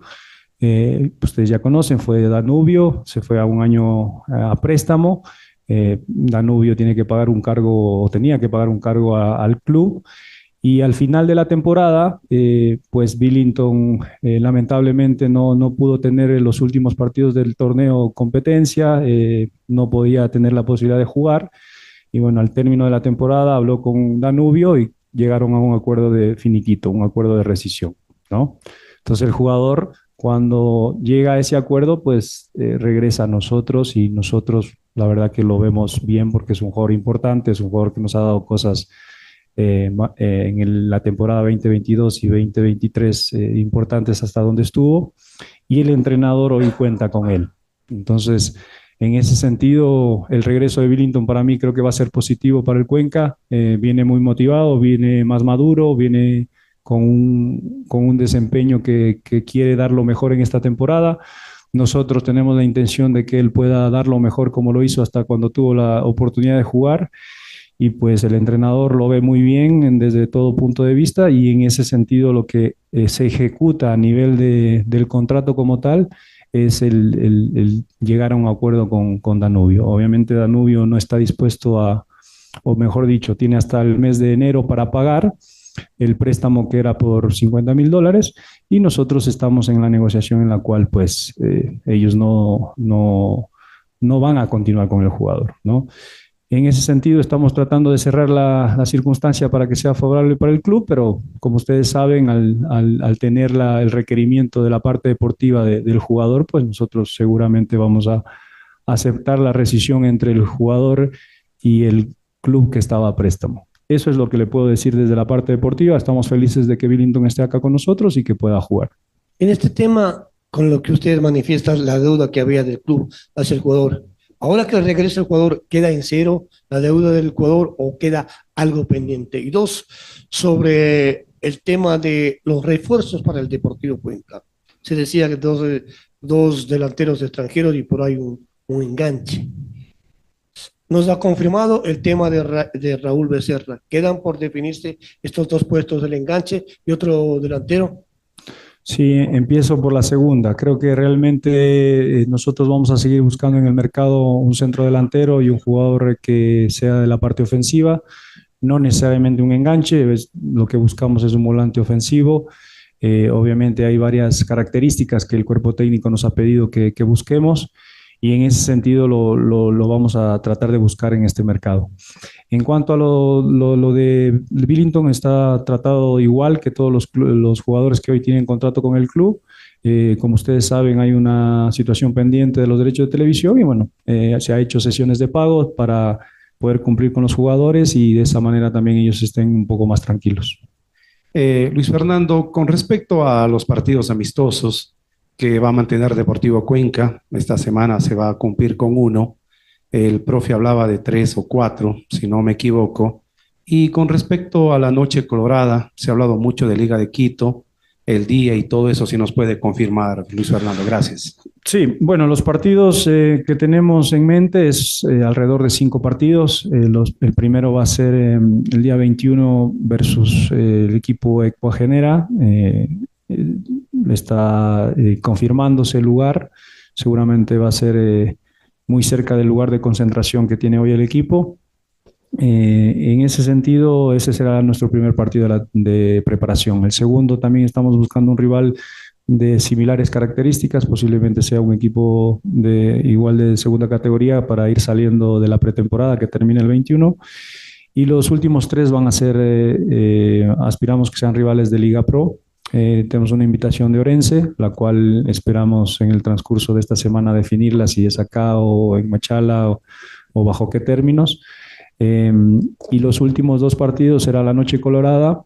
Eh, ustedes ya conocen, fue Danubio, se fue a un año a préstamo. Eh, Danubio tiene que pagar un cargo, o tenía que pagar un cargo a, al club, y al final de la temporada, eh, pues Billington eh, lamentablemente no, no pudo tener los últimos partidos del torneo competencia, eh, no podía tener la posibilidad de jugar, y bueno, al término de la temporada habló con Danubio y llegaron a un acuerdo de finiquito, un acuerdo de rescisión, ¿no? Entonces el jugador, cuando llega a ese acuerdo, pues eh, regresa a nosotros, y nosotros la verdad que lo vemos bien porque es un jugador importante, es un jugador que nos ha dado cosas eh, eh, en el, la temporada veinte veintidós y veinte veintitrés eh, importantes hasta donde estuvo, y el entrenador hoy cuenta con él. Entonces, en ese sentido, el regreso de Billington para mí creo que va a ser positivo para el Cuenca. Eh, viene muy motivado, viene más maduro, viene con un, con un desempeño que, que quiere dar lo mejor en esta temporada. Nosotros tenemos la intención de que él pueda dar lo mejor como lo hizo hasta cuando tuvo la oportunidad de jugar, y pues el entrenador lo ve muy bien desde todo punto de vista, y en ese sentido lo que eh, se ejecuta a nivel de, del contrato como tal es el, el, el llegar a un acuerdo con, con Danubio. Obviamente Danubio no está dispuesto a, o mejor dicho, tiene hasta el mes de enero para pagar el préstamo que era por cincuenta mil dólares, y nosotros estamos en la negociación en la cual pues eh, ellos no, no, no van a continuar con el jugador, ¿no? En ese sentido estamos tratando de cerrar la, la circunstancia para que sea favorable para el club, pero como ustedes saben, al, al, al tener la, el requerimiento de la parte deportiva de, del jugador, pues nosotros seguramente vamos a aceptar la rescisión entre el jugador y el club que estaba a préstamo. Eso es lo que le puedo decir desde la parte deportiva. Estamos felices de que Billington esté acá con nosotros y que pueda jugar. En este tema, con lo que ustedes manifiestan, la deuda que había del club hacia el jugador, ahora que regresa el jugador, ¿queda en cero la deuda del jugador o queda algo pendiente? Y dos, sobre el tema de los refuerzos para el Deportivo Cuenca. Se decía que dos, dos delanteros extranjeros y por ahí un, un enganche. Nos ha confirmado el tema de, Ra de Raúl Becerra. ¿Quedan por definirse estos dos puestos del enganche y otro delantero? Sí, empiezo por la segunda. Creo que realmente nosotros vamos a seguir buscando en el mercado un centro delantero y un jugador que sea de la parte ofensiva, no necesariamente un enganche. Lo que buscamos es un volante ofensivo. Eh, obviamente hay varias características que el cuerpo técnico nos ha pedido que, que busquemos, y en ese sentido lo, lo, lo vamos a tratar de buscar en este mercado. En cuanto a lo, lo, lo de Billington, está tratado igual que todos los, los jugadores que hoy tienen contrato con el club. Eh, como ustedes saben, hay una situación pendiente de los derechos de televisión y bueno, eh, se ha hecho sesiones de pago para poder cumplir con los jugadores y de esa manera también ellos estén un poco más tranquilos. Eh, Luis Fernando, con respecto a los partidos amistosos que va a mantener Deportivo Cuenca, esta semana se va a cumplir con uno, el profe hablaba de tres o cuatro, si no me equivoco, y con respecto a la Noche Colorada, se ha hablado mucho de Liga de Quito, el día y todo eso, si nos puede confirmar, Luis Fernando, gracias. Sí, bueno, los partidos eh, que tenemos en mente es eh, alrededor de cinco partidos. Eh, los, el primero va a ser eh, el día veintiuno versus eh, el equipo Ecuagenera. Eh, eh, está eh, confirmándose el lugar. Seguramente va a ser eh, muy cerca del lugar de concentración que tiene hoy el equipo. Eh, en ese sentido, ese será nuestro primer partido de, la, de preparación. El segundo también estamos buscando un rival de similares características, posiblemente sea un equipo de igual de segunda categoría para ir saliendo de la pretemporada que termina el veintiuno. Y los últimos tres van a ser, eh, eh, aspiramos que sean rivales de Liga Pro. Eh, tenemos una invitación de Orense, la cual esperamos en el transcurso de esta semana definirla, si es acá o en Machala o, o bajo qué términos. Eh, y los últimos dos partidos será la Noche Colorada,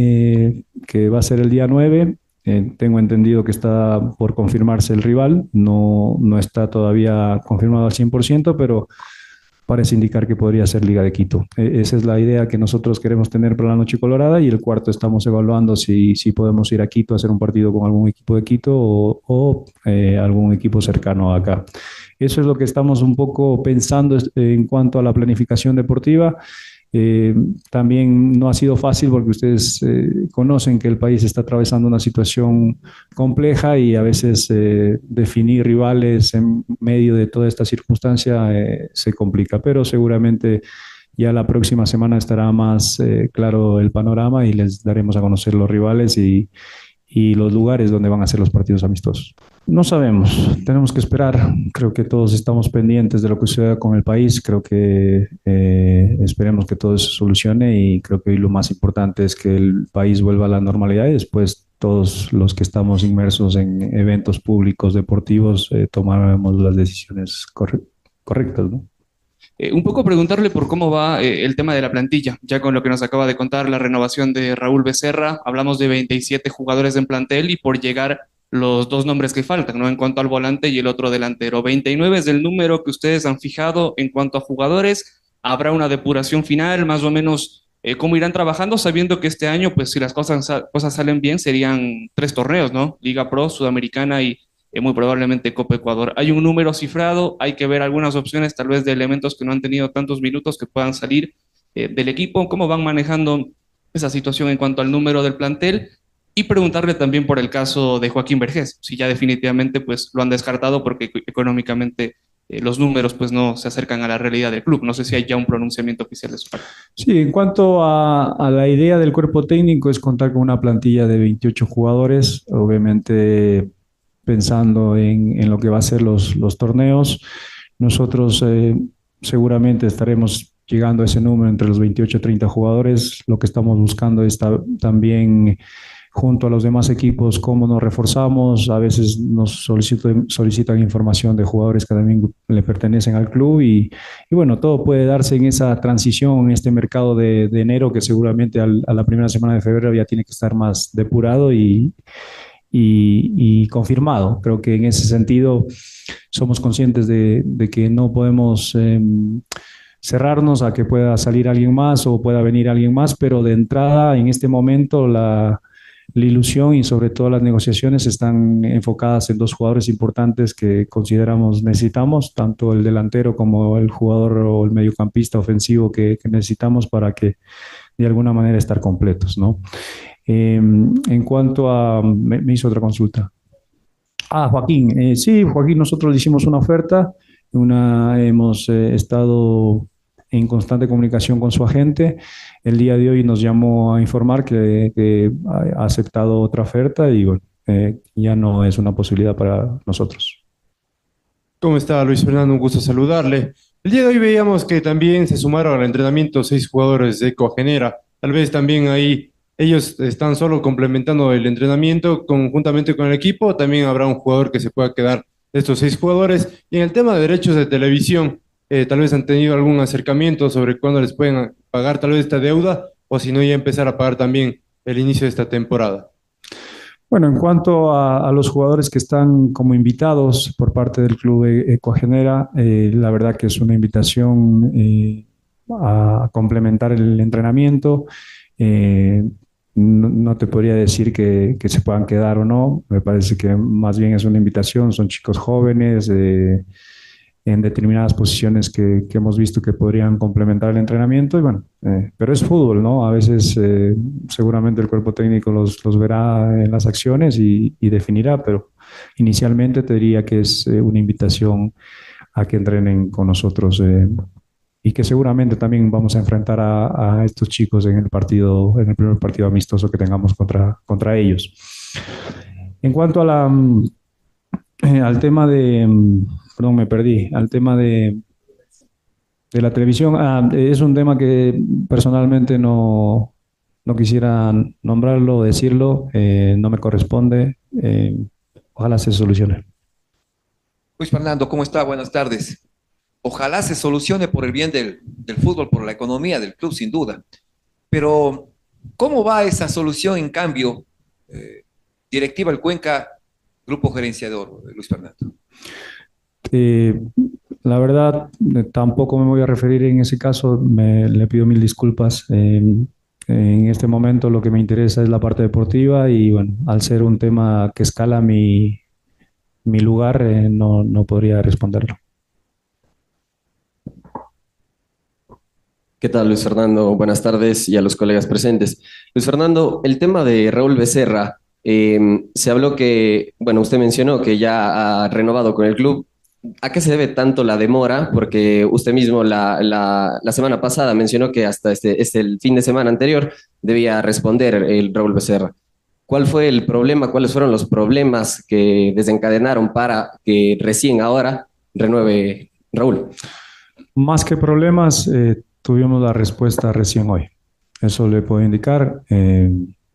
eh, que va a ser el día nueve. Eh, tengo entendido que está por confirmarse el rival, no, no está todavía confirmado al cien por ciento, pero parece indicar que podría ser Liga de Quito. Eh, esa es la idea que nosotros queremos tener para la Noche Colorada, y el cuarto estamos evaluando si, si podemos ir a Quito a hacer un partido con algún equipo de Quito o, o eh, algún equipo cercano acá. Eso es lo que estamos un poco pensando en cuanto a la planificación deportiva. Eh, también no ha sido fácil porque ustedes eh, conocen que el país está atravesando una situación compleja y a veces eh, definir rivales en medio de toda esta circunstancia eh, se complica, pero seguramente ya la próxima semana estará más eh, claro el panorama y les daremos a conocer los rivales y, y los lugares donde van a ser los partidos amistosos. No sabemos, tenemos que esperar. Creo que todos estamos pendientes de lo que suceda con el país. Creo que eh, esperemos que todo se solucione y creo que hoy lo más importante es que el país vuelva a la normalidad y después todos los que estamos inmersos en eventos públicos deportivos eh, tomaremos las decisiones corre- correctas, ¿no? Eh, un poco preguntarle por cómo va eh, el tema de la plantilla, ya con lo que nos acaba de contar la renovación de Raúl Becerra, hablamos de veintisiete jugadores en plantel y por llegar los dos nombres que faltan, ¿no? En cuanto al volante y el otro delantero. veintinueve es el número que ustedes han fijado en cuanto a jugadores. ¿Habrá una depuración final? Más o menos, eh, ¿cómo irán trabajando? Sabiendo que este año, pues si las cosas, cosas salen bien, serían tres torneos, ¿no? Liga Pro, Sudamericana y eh, muy probablemente Copa Ecuador. ¿Hay un número cifrado? Hay que ver algunas opciones, tal vez de elementos que no han tenido tantos minutos que puedan salir eh, del equipo. ¿Cómo van manejando esa situación en cuanto al número del plantel? Y preguntarle también por el caso de Joaquín Vergés, si ya definitivamente pues, lo han descartado porque económicamente eh, los números pues, no se acercan a la realidad del club. No sé si hay ya un pronunciamiento oficial de su parte. Sí, en cuanto a, a la idea del cuerpo técnico es contar con una plantilla de veintiocho jugadores, obviamente pensando en, en lo que va a ser los, los torneos. Nosotros eh, seguramente estaremos llegando a ese número entre los veintiocho y treinta jugadores. Lo que estamos buscando es ta- también junto a los demás equipos, cómo nos reforzamos. A veces nos solicitan, solicitan información de jugadores que también le pertenecen al club y, y bueno, todo puede darse en esa transición, en este mercado de, de enero, que seguramente al, a la primera semana de febrero ya tiene que estar más depurado y, y, y confirmado. Creo que en ese sentido somos conscientes de, de que no podemos eh, cerrarnos a que pueda salir alguien más o pueda venir alguien más, pero de entrada en este momento la La ilusión y sobre todo las negociaciones están enfocadas en dos jugadores importantes que consideramos necesitamos, tanto el delantero como el jugador o el mediocampista ofensivo que, que necesitamos para que de alguna manera estar completos, ¿no? Eh, en cuanto a... Me, me hizo otra consulta. Ah, Joaquín. Eh, sí, Joaquín, nosotros le hicimos una oferta, una, hemos eh, estado en constante comunicación con su agente. El día de hoy nos llamó a informar que, que ha aceptado otra oferta y bueno, eh, ya no es una posibilidad para nosotros. ¿Cómo está, Luis Fernando? Un gusto saludarle. El día de hoy veíamos que también se sumaron al entrenamiento seis jugadores de Coagenera. Tal vez también ahí ellos están solo complementando el entrenamiento conjuntamente con el equipo. También habrá un jugador que se pueda quedar de estos seis jugadores. Y en el tema de derechos de televisión, eh, tal vez han tenido algún acercamiento sobre cuándo les pueden pagar tal vez esta deuda, o si no, ya empezar a pagar también el inicio de esta temporada. Bueno, en cuanto a, a los jugadores que están como invitados por parte del club Ecoagenera, eh, la verdad que es una invitación eh, a complementar el entrenamiento. Eh, no, no te podría decir que, que se puedan quedar o no, me parece que más bien es una invitación, son chicos jóvenes eh, en determinadas posiciones que, que hemos visto que podrían complementar el entrenamiento, y bueno, eh, pero es fútbol, ¿no? A veces eh, seguramente el cuerpo técnico los, los verá en las acciones y, y definirá, pero inicialmente te diría que es eh, una invitación a que entrenen con nosotros eh, y que seguramente también vamos a enfrentar a, a estos chicos en el partido, en el primer partido amistoso que tengamos contra, contra ellos. En cuanto a la, eh, al tema de... Perdón, me perdí. Al tema de, de la televisión, ah, es un tema que personalmente no, no quisiera nombrarlo o decirlo, eh, no me corresponde. Eh, ojalá se solucione. Luis Fernando, ¿cómo está? Buenas tardes. Ojalá se solucione por el bien del, del fútbol, por la economía del club, sin duda. Pero, ¿cómo va esa solución en cambio? Eh, directiva El Cuenca, grupo gerenciador, Luis Fernando. Eh, la verdad, eh, tampoco me voy a referir en ese caso, me, le pido mil disculpas. Eh, en este momento lo que me interesa es la parte deportiva y bueno, al ser un tema que escala mi, mi lugar, eh, no, no podría responderlo. ¿Qué tal, Luis Fernando? Buenas tardes y a los colegas presentes. Luis Fernando, el tema de Raúl Becerra, eh, se habló que, bueno, usted mencionó que ya ha renovado con el club. ¿A qué se debe tanto la demora? Porque usted mismo la, la, la semana pasada mencionó que hasta este, este el fin de semana anterior debía responder el Raúl Becerra. ¿Cuál fue el problema? ¿Cuáles fueron los problemas que desencadenaron para que recién ahora renueve Raúl? Más que problemas, eh, tuvimos la respuesta recién hoy. Eso le puedo indicar. Eh,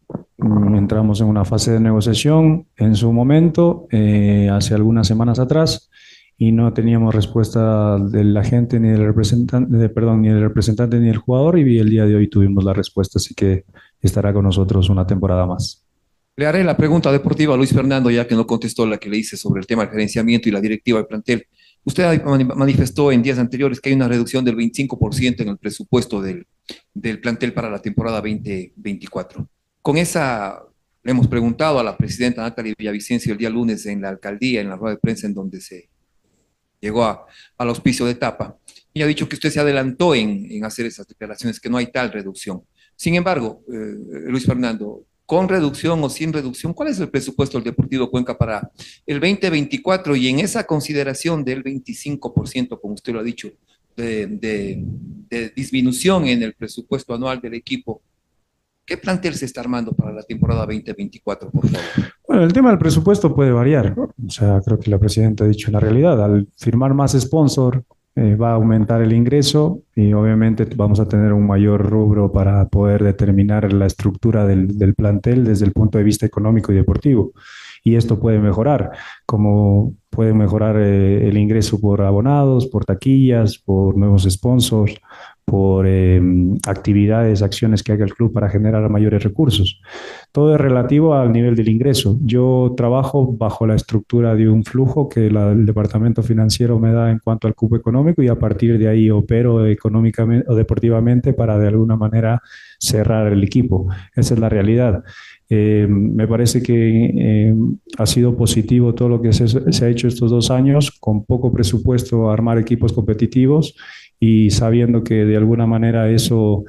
entramos en una fase de negociación en su momento, eh, hace algunas semanas atrás, y no teníamos respuesta del agente ni del representante, de, perdón, ni del representante ni del jugador, y el día de hoy tuvimos la respuesta, así que estará con nosotros una temporada más. Le haré la pregunta deportiva a Luis Fernando, ya que no contestó la que le hice sobre el tema del gerenciamiento y la directiva del plantel. Usted manifestó en días anteriores que hay una reducción del veinticinco por ciento en el presupuesto del, del plantel para la temporada veinte veinticuatro. Con esa, le hemos preguntado a la presidenta Natalia Villavicencio el día lunes en la alcaldía, en la rueda de prensa en donde se llegó a, al auspicio de etapa, y ha dicho que usted se adelantó en, en hacer esas declaraciones, que no hay tal reducción. Sin embargo, eh, Luis Fernando, con reducción o sin reducción, ¿cuál es el presupuesto del Deportivo Cuenca para el veinte veinticuatro? Y en esa consideración del veinticinco por ciento, como usted lo ha dicho, de, de, de disminución en el presupuesto anual del equipo, ¿qué plantel se está armando para la temporada veinte veinticuatro, por favor? Bueno, el tema del presupuesto puede variar. O sea, creo que la presidenta ha dicho una realidad. Al firmar más sponsor, eh, va a aumentar el ingreso y obviamente vamos a tener un mayor rubro para poder determinar la estructura del, del plantel desde el punto de vista económico y deportivo. Y esto puede mejorar, como puede mejorar eh, el ingreso por abonados, por taquillas, por nuevos sponsors, por eh, actividades, acciones que haga el club para generar mayores recursos. Todo es relativo al nivel del ingreso. Yo trabajo bajo la estructura de un flujo que la, el departamento financiero me da en cuanto al cupo económico, y a partir de ahí opero económicamente o deportivamente para de alguna manera cerrar el equipo. Esa es la realidad. Eh, me parece que eh, ha sido positivo todo lo que se, se ha hecho estos dos años, con poco presupuesto, armar equipos competitivos y sabiendo que de alguna manera eso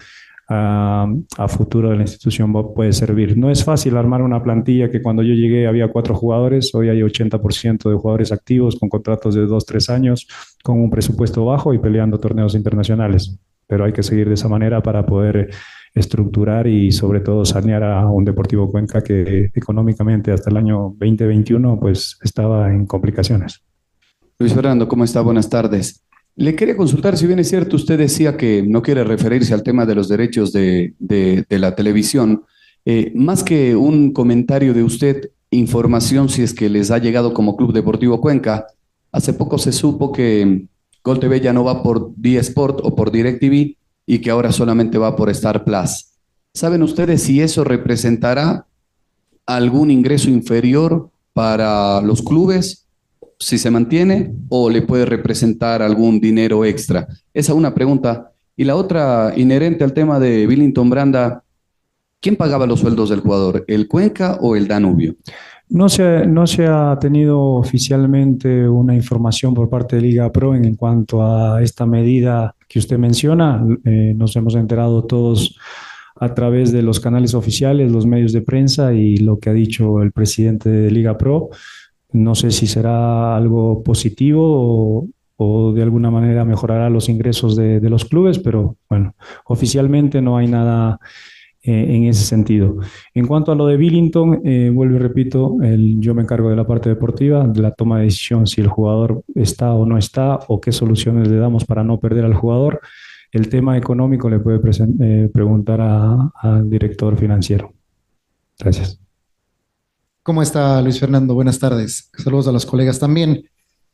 a, a futuro de la institución puede servir. No es fácil armar una plantilla que cuando yo llegué había cuatro jugadores, hoy hay ochenta por ciento de jugadores activos con contratos de dos, tres años, con un presupuesto bajo y peleando torneos internacionales. Pero hay que seguir de esa manera para poder estructurar y sobre todo sanear a un Deportivo Cuenca que económicamente hasta el año veinte veintiuno pues estaba en complicaciones. Luis Fernando, ¿cómo está? Buenas tardes. Le quería consultar, si bien es cierto, usted decía que no quiere referirse al tema de los derechos de, de, de la televisión, eh, más que un comentario de usted, información si es que les ha llegado como Club Deportivo Cuenca. Hace poco se supo que Gol T V ya no va por D-Sport o por DirecTV y que ahora solamente va por Star Plus. ¿Saben ustedes si eso representará algún ingreso inferior para los clubes, si se mantiene, o le puede representar algún dinero extra? Esa es una pregunta. Y la otra, inherente al tema de Billington Branda, ¿quién pagaba los sueldos del jugador? ¿El Cuenca o el Danubio? No se, no se ha tenido oficialmente una información por parte de Liga Pro en cuanto a esta medida que usted menciona. Eh, nos hemos enterado todos a través de los canales oficiales, los medios de prensa y lo que ha dicho el presidente de Liga Pro. No sé si será algo positivo o, o de alguna manera mejorará los ingresos de, de los clubes, pero bueno, oficialmente no hay nada eh, en ese sentido. En cuanto a lo de Billington, eh, vuelvo y repito, el, yo me encargo de la parte deportiva, de la toma de decisión si el jugador está o no está o qué soluciones le damos para no perder al jugador. El tema económico le puede eh, preguntar al director financiero. Gracias. ¿Cómo está, Luis Fernando? Buenas tardes. Saludos a los colegas también.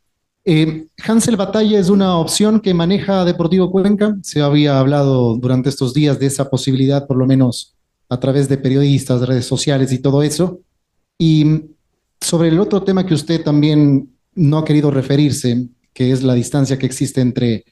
Eh, Hansel Batalla es una opción que maneja Deportivo Cuenca. Se había hablado durante estos días de esa posibilidad, por lo menos a través de periodistas, redes sociales y todo eso. Y sobre el otro tema que usted también no ha querido referirse, que es la distancia que existe entre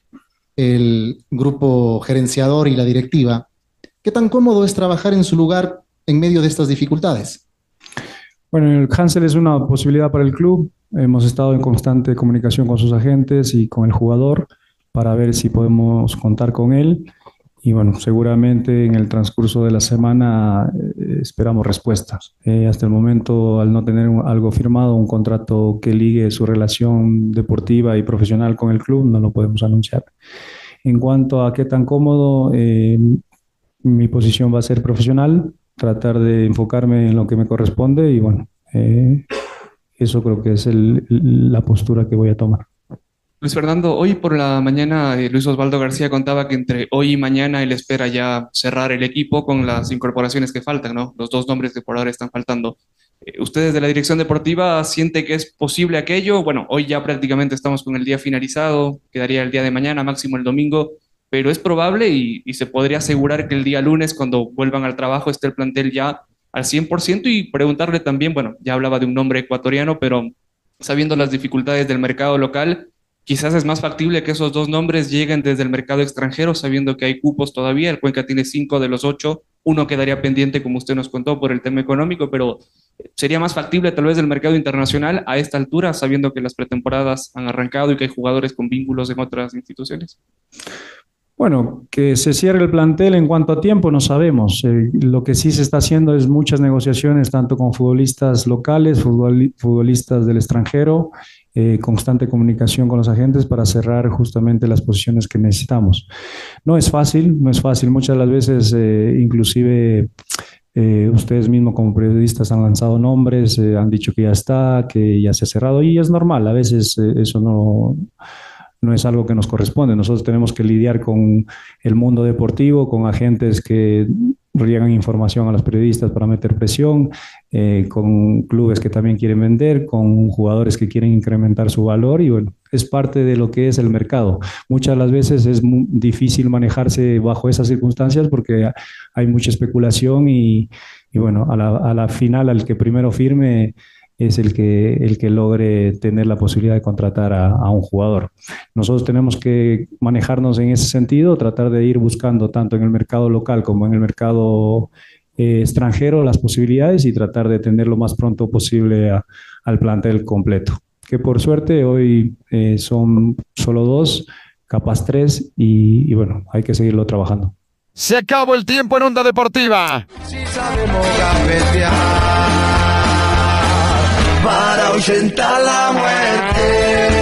el grupo gerenciador y la directiva, ¿qué tan cómodo es trabajar en su lugar en medio de estas dificultades? Bueno, el Hansel es una posibilidad para el club. Hemos estado en constante comunicación con sus agentes y con el jugador para ver si podemos contar con él. Y bueno, seguramente en el transcurso de la semana eh, esperamos respuestas. Eh, hasta el momento, al no tener un, algo firmado, un contrato que ligue su relación deportiva y profesional con el club, no lo podemos anunciar. En cuanto a qué tan cómodo, eh, mi posición va a ser profesional, tratar de enfocarme en lo que me corresponde y bueno, eh, eso creo que es el, la postura que voy a tomar. Luis Fernando, hoy por la mañana eh, Luis Osvaldo García contaba que entre hoy y mañana él espera ya cerrar el equipo con las incorporaciones que faltan, ¿no? Los dos nombres que por ahora están faltando. Eh, ¿Ustedes de la dirección deportiva sienten que es posible aquello? Bueno, hoy ya prácticamente estamos con el día finalizado, quedaría el día de mañana, máximo el domingo, pero es probable y, y se podría asegurar que el día lunes, cuando vuelvan al trabajo, esté el plantel ya al cien por ciento. Y preguntarle también, bueno, ya hablaba de un nombre ecuatoriano, pero sabiendo las dificultades del mercado local, quizás es más factible que esos dos nombres lleguen desde el mercado extranjero, sabiendo que hay cupos todavía. El Cuenca tiene cinco de los ocho, uno quedaría pendiente, como usted nos contó, por el tema económico, pero sería más factible tal vez del mercado internacional a esta altura, sabiendo que las pretemporadas han arrancado y que hay jugadores con vínculos en otras instituciones. Bueno, que se cierre el plantel en cuanto a tiempo no sabemos. Eh, lo que sí se está haciendo es muchas negociaciones, tanto con futbolistas locales, futbol, futbolistas del extranjero, eh, constante comunicación con los agentes para cerrar justamente las posiciones que necesitamos. No es fácil, no es fácil. Muchas de las veces, eh, inclusive eh, ustedes mismos como periodistas han lanzado nombres, eh, han dicho que ya está, que ya se ha cerrado y es normal. A veces eh, eso no... no es algo que nos corresponde. Nosotros tenemos que lidiar con el mundo deportivo, con agentes que riegan información a los periodistas para meter presión, eh, con clubes que también quieren vender, con jugadores que quieren incrementar su valor y bueno, es parte de lo que es el mercado. Muchas de las veces es muy difícil manejarse bajo esas circunstancias porque hay mucha especulación y, y bueno, a la, a la final, al que primero firme es el que, el que logre tener la posibilidad de contratar a, a un jugador. Nosotros tenemos que manejarnos en ese sentido, tratar de ir buscando tanto en el mercado local como en el mercado eh, extranjero las posibilidades y tratar de tener lo más pronto posible a, al plantel completo. Que por suerte hoy eh, son solo dos, capaz tres y, y bueno, hay que seguirlo trabajando. Se acabó el tiempo en Onda Deportiva. Si sabemos gambetear para ahuyentar la muerte.